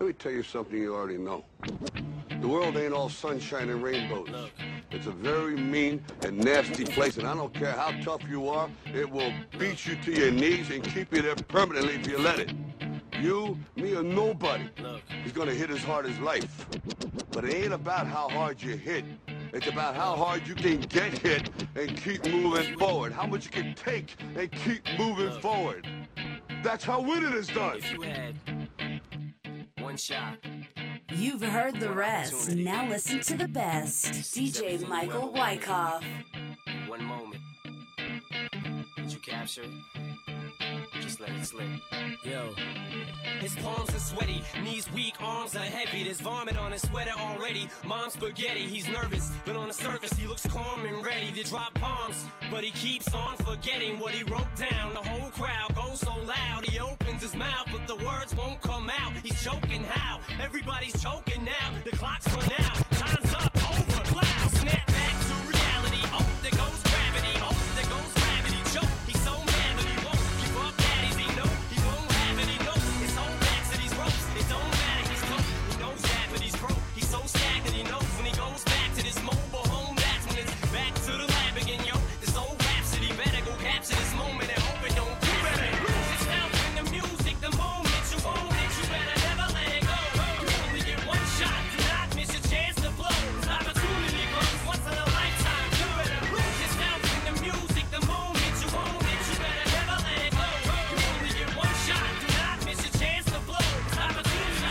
Let me tell you something you already know. The world ain't all sunshine and rainbows. It's a very mean and nasty place, and I don't care how tough you are, it will beat you to your knees and keep you there permanently if you let it. You, me, or nobody is gonna hit as hard as life. But it ain't about how hard you hit. It's about how hard you can get hit and keep moving forward. How much you can take and keep moving forward. That's how winning is done. If you had one shot. You've heard the rest. Now listen to the best. DJ Michael Wyckoff. One moment. Did you capture it? Just let it slip. Yo. His palms are sweaty, knees weak, arms are heavy. There's vomit on his sweater already. Mom's spaghetti, he's nervous, but on the surface he looks calm and ready to drop bombs. But he keeps on forgetting what he wrote down. The whole crowd goes so loud, he opens his mouth, but the words won't come out. He's choking how? Everybody's choking now. The clock's run out, time's up, over, loud. Snap back to reality. Oh, there goes gravity. Oh, there goes gravity. Choke. He's so mad, but he won't give up. Daddies, he know he won't have it. He knows his whole back to these ropes. It don't matter, he's close. He knows that, but he's broke. He's so stagnant, he knows when he goes back to this mobile home. That's when it's back to the lab again, yo. This old rhapsody better go capture this moment and hope it don't you better lose yourself in the music. The moment you own it, you better never let it go. You only get one shot, do not miss your chance to blow. This opportunity comes once in a lifetime. You better lose yourself in the music. The moment you own it, you better never let it go. You only get one shot, do not miss your chance to blow. This opportunity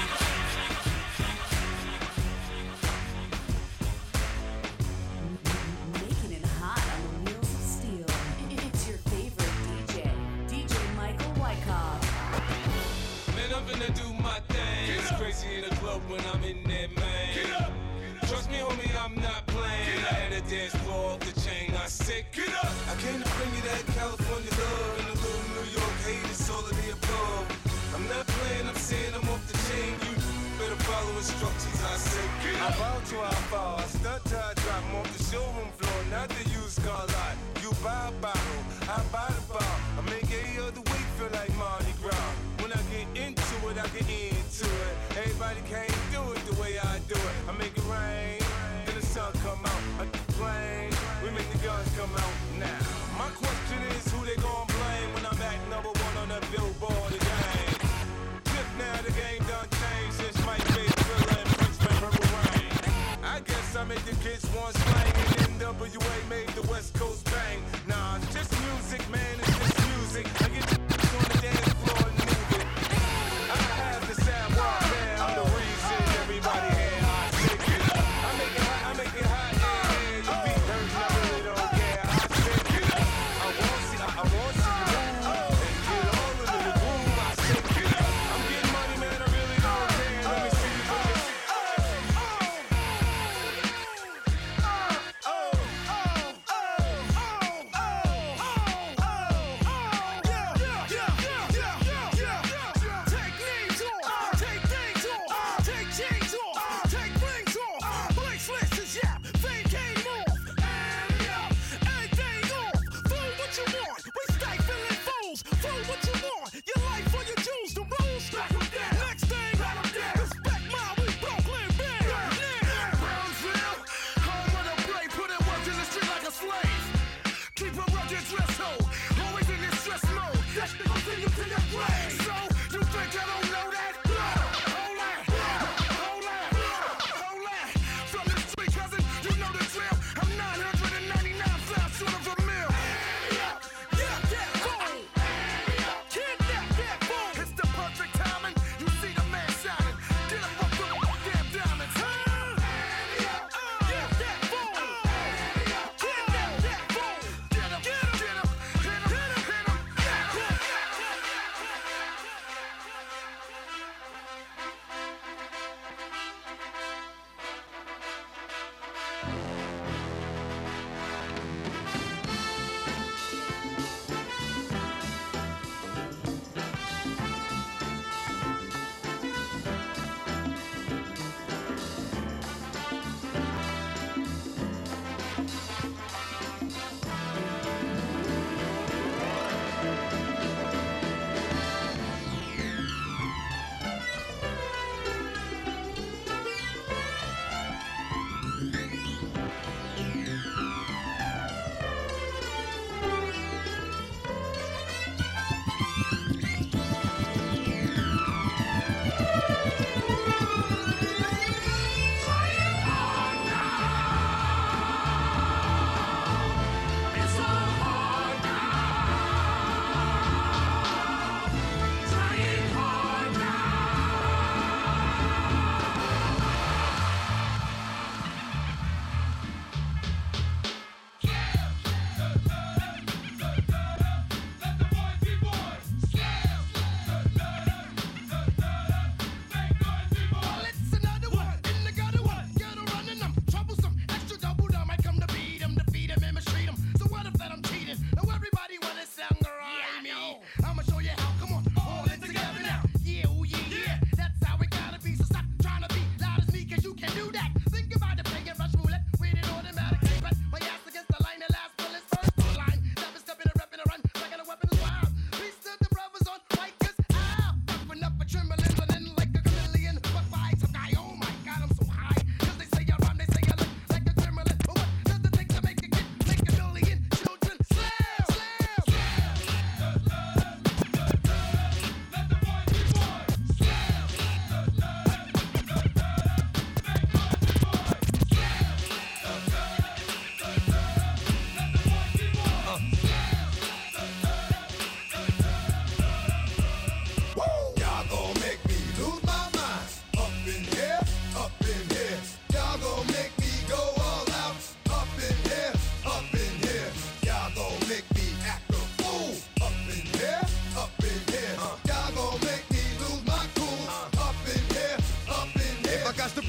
Making it hot on the wheels of steel. It's your favorite DJ, DJ Michael Wyckoff. Man, I'm finna do my thing. It's crazy in the club when I'm in there, man. Get up. Trust me, homie, I'm not playing. I had a dance floor off the chain. I said, get up. I came to bring you that California love and a little New York hate. It's all of the above. I'm not playing. I'm saying I'm off the chain. You better follow instructions. I said, get up. I bow to our fall. I stunt till I drop. I'm off the showroom floor, not the used car lot. You buy a bottle, I buy the bar. I make every other week feel like Mardi Gras. When I get into it, I get into it. Everybody can't do it the way I do it. I make it rain, then the sun come out. I complain, we make the guns come out now. My question is who they gon' blame when I'm at number one on the Billboard again. Just now the game done changed since Mike Big, Thriller, and Prince made Purple Rain. I guess I make the kids want slang and NWA made the West Coast bang. Nah, it's just music, man, it's just music. I get on the dance floor and move it. I have the sound walk there, I'm the reason every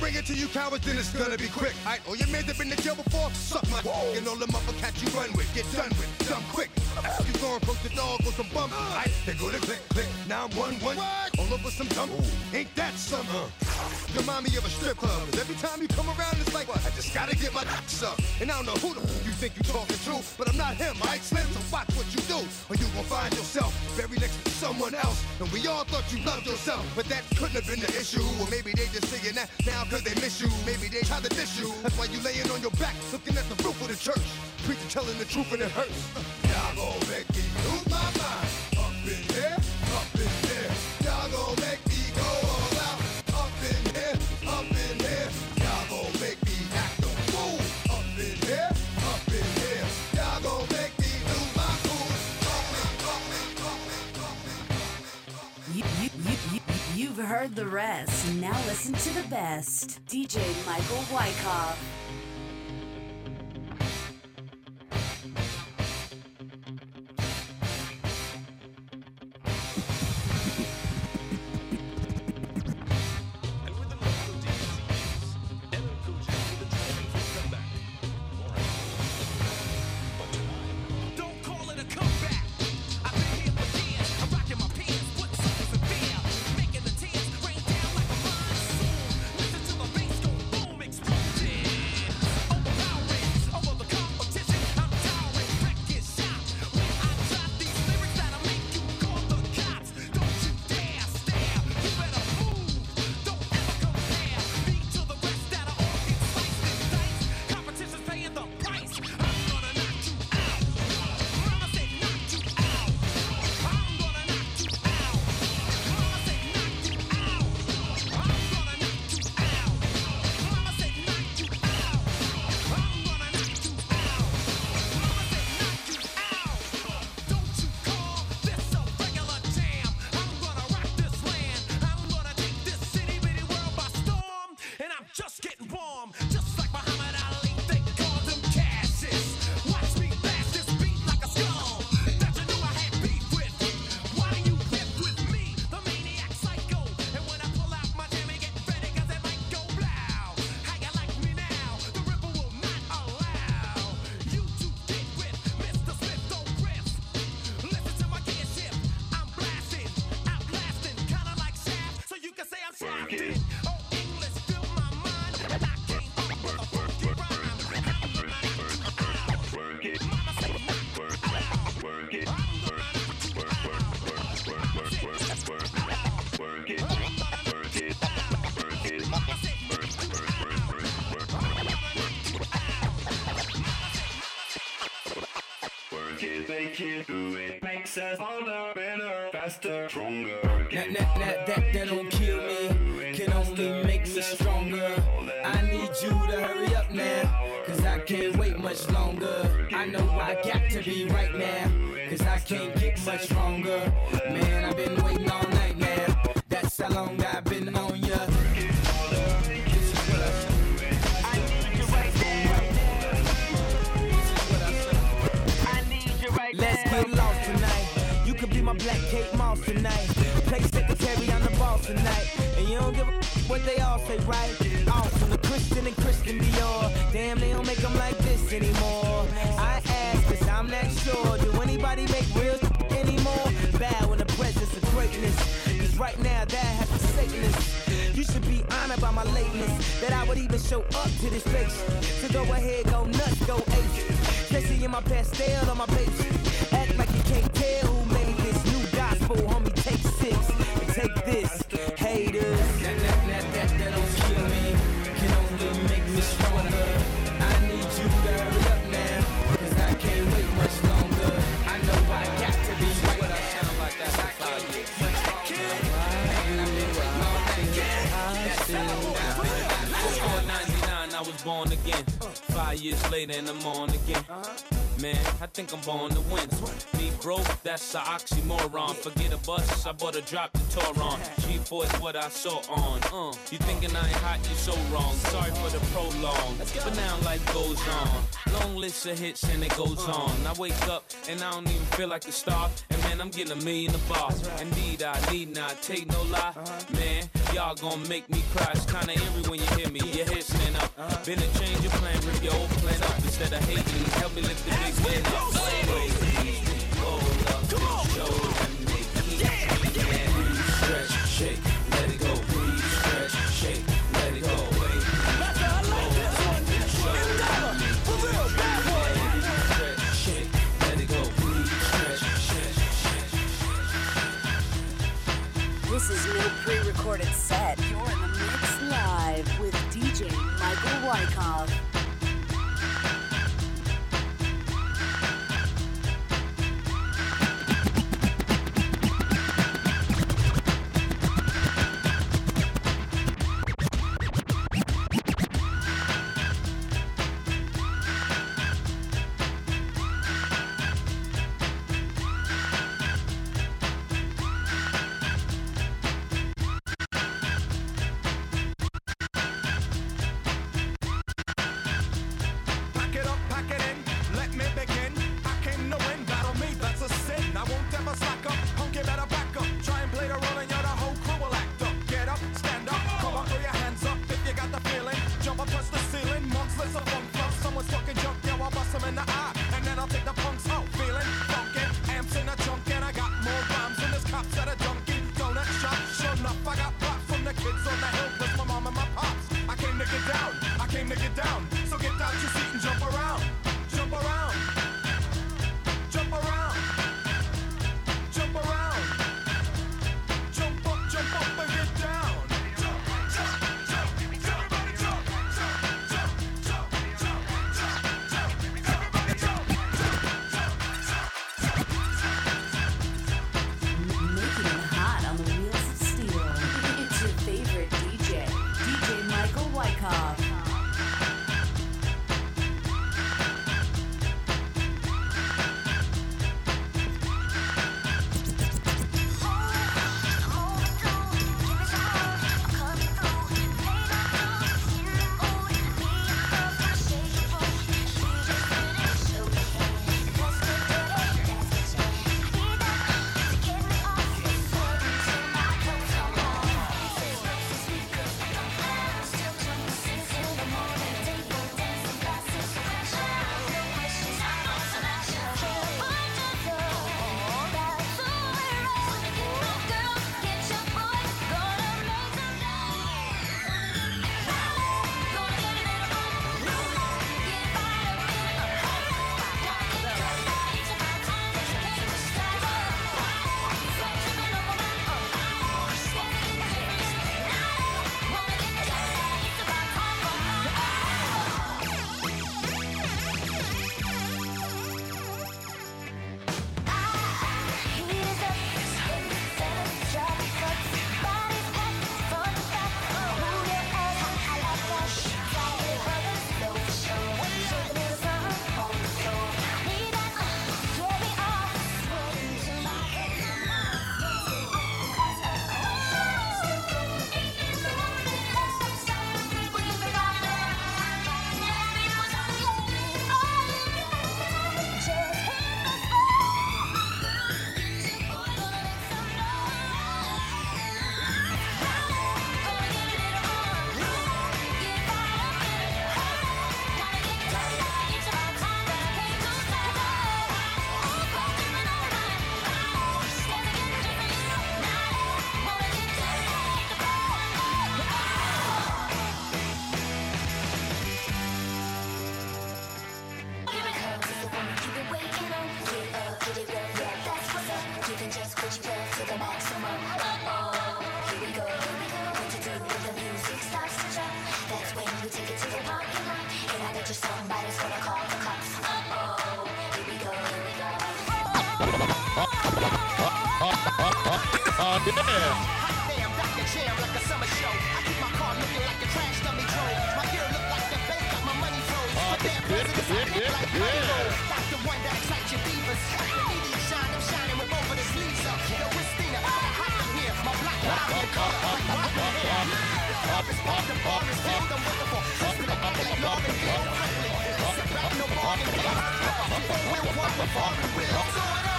bring it to you cowards, then it's gonna be quick. Alright, all your men that been to jail before, suck my dick. And all them other cats you run with, get done with, dumb quick. You gon' approach the dog with some bumps. Alright, they go to click, click. Now I'm 1-1. All over some dump. Ain't that something? Remind me of a strip club. 'Cause every time you come around, it's like, I just gotta get my dicks up. And I don't know who the you think you talking to, but I'm not him, right, Slim? So watch what you do, or you gon' find yourself buried next to someone else. And we all thought you loved yourself, but that couldn't have been the issue. Or maybe they just saying that now 'cause they miss you. Maybe they try to diss you. That's why you laying on your back, looking at the roof of the church. Preacher telling the truth and it hurts. Y'all gon' make me lose my mind. Up in here, up in here. Y'all gon' make me go all out. Up in here, up in here. Y'all gon' make me act a fool. Up in here, up in here. Y'all gon' make me lose my cool. You've heard the rest. Now listen to the best. DJ Michael Wyckoff. Faster, stronger. That don't kill me, can only make me stronger. I need you to hurry up now, 'cause I can't wait much longer. I know I got to be right now, 'cause I can't get much stronger. Man, I've been waiting all night now, that's how long I've been on ya. Let's get lost tonight. You could be my Black Kate Moss tonight. Play secretary on the boss tonight. And you don't give a what they all say, right? Awesome, the Christian and Christian Dior. Damn, they don't make them like this anymore. I ask, 'cause I'm not sure. Do anybody make real anymore? Bow in the presence of greatness. 'Cause right now, that has to Satanist. You should be honored by my lateness, that I would even show up to this place. So go ahead, go nuts, go ape. Especially in my pastel on my page. Act like you can't tell who made this new gospel, homie. Take 6 and take this, haters. That don't kill me, can only make me stronger. I need you to hurry up now, 'cause I can't wait much longer. I know I got to be right now. I sound like that. I can't get much stronger. And I've been waiting all night. That's how I've been. 99, I was born again. 5 years later and I'm on again. Man, I think I'm born to win. Me broke, that's an oxymoron. Forget a bus, I bought a drop to Toron. G4 is what I saw on. You thinking I ain't hot, you so wrong. Sorry for the prolong, but now life goes on. Long list of hits and it goes on. I wake up and I don't even feel like a star. And man, I'm getting $1 million a bar. Indeed, I need not take no lie. Man, y'all gon' make me cry. It's kinda eerie when you hear me. Your head stand up. Been a change your plan, rip your old plan up. Instead of hating, help me lift the big man up. Come on. Stretch, shake, let it go. Breathe, stretch, shake, let it go. This is no pre-recorded set. You're in the mix live with DJ Michael Wyckoff.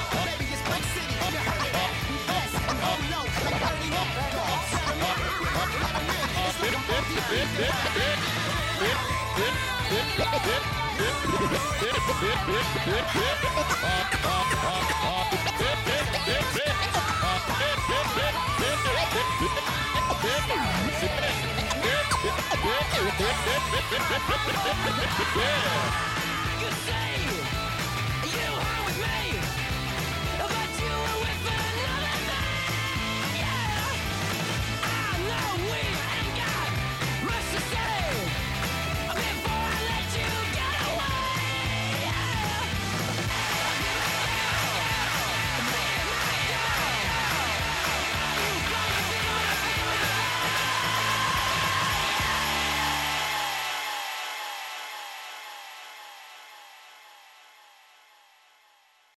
Baby, it's Brick City, you heard it. We bless and hold low, like 30 like dogs. Yeah.